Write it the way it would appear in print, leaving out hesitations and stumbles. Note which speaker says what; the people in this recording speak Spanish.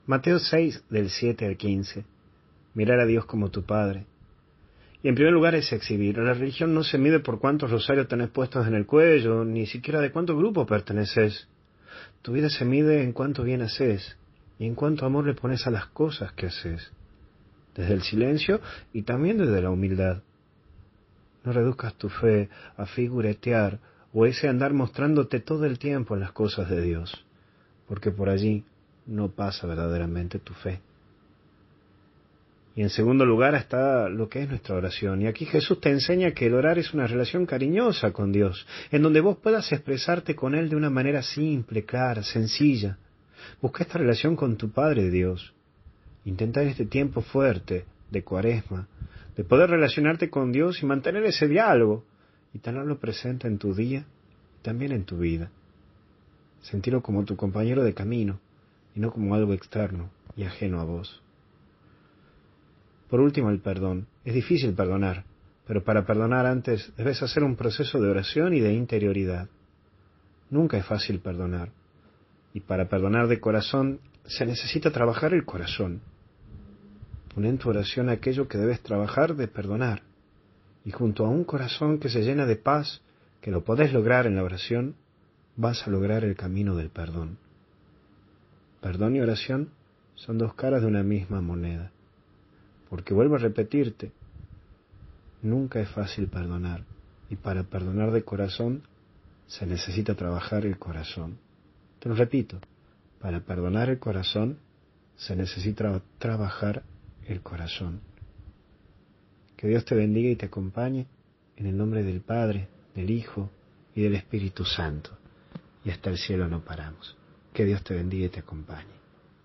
Speaker 1: Mateo 6, del 7 al 15. Mirar a Dios como tu Padre. Y en primer lugar es exhibir. La religión no se mide por cuántos rosarios tenés puestos en el cuello, ni siquiera de cuánto grupo perteneces. Tu vida se mide en cuánto bien haces y en cuánto amor le pones a las cosas que haces. Desde el silencio y también desde la humildad. No reduzcas tu fe a figuretear o ese andar mostrándote todo el tiempo en las cosas de Dios, porque por allí no pasa verdaderamente tu fe. Y en segundo lugar está lo que es nuestra oración. Y aquí Jesús te enseña que el orar es una relación cariñosa con Dios, en donde vos puedas expresarte con Él de una manera simple, clara, sencilla. Busca esta relación con tu Padre Dios. Intenta en este tiempo fuerte de Cuaresma, de poder relacionarte con Dios y mantener ese diálogo y tenerlo presente en tu día y también en tu vida. Sentirlo como tu compañero de camino y no como algo externo y ajeno a vos. Por último, el perdón. Es difícil perdonar, pero para perdonar antes debes hacer un proceso de oración y de interioridad. Nunca es fácil perdonar, y para perdonar de corazón se necesita trabajar el corazón. Pon en tu oración aquello que debes trabajar de perdonar, y junto a un corazón que se llena de paz, que lo podés lograr en la oración, vas a lograr el camino del perdón. Perdón y oración son dos caras de una misma moneda. Porque vuelvo a repetirte, nunca es fácil perdonar, y para perdonar de corazón se necesita trabajar el corazón. Te lo repito, para perdonar el corazón se necesita trabajar el corazón. Que Dios te bendiga y te acompañe en el nombre del Padre, del Hijo y del Espíritu Santo. Y hasta el cielo no paramos. Que Dios te bendiga y te acompañe.